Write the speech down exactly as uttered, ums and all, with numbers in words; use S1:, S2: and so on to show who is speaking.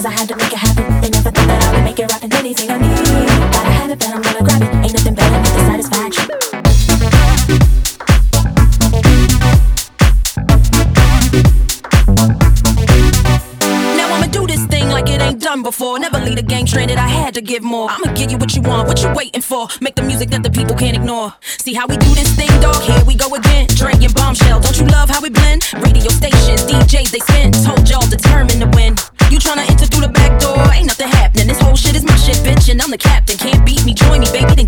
S1: Cause I had to make it happen. They never thought that I would make it rapping. Anything I need, gotta have it, but I'm gonna grab it. Ain't nothing better than the satisfaction. Now I'ma do this thing like it ain't done before. Never leave the game stranded, I had to give more. I'ma give you what you want, what you waiting for. Make the music that the people can't ignore. See how we do this thing, dog? Here we go again. Dre and Bombshell, don't you love how we blend? Radio stations, D Js, they spin. Told y'all determined to win. You tryna enter through the back door, ain't nothing happening. This whole shit is my shit, bitch, and I'm the captain. Can't beat me, join me, baby, then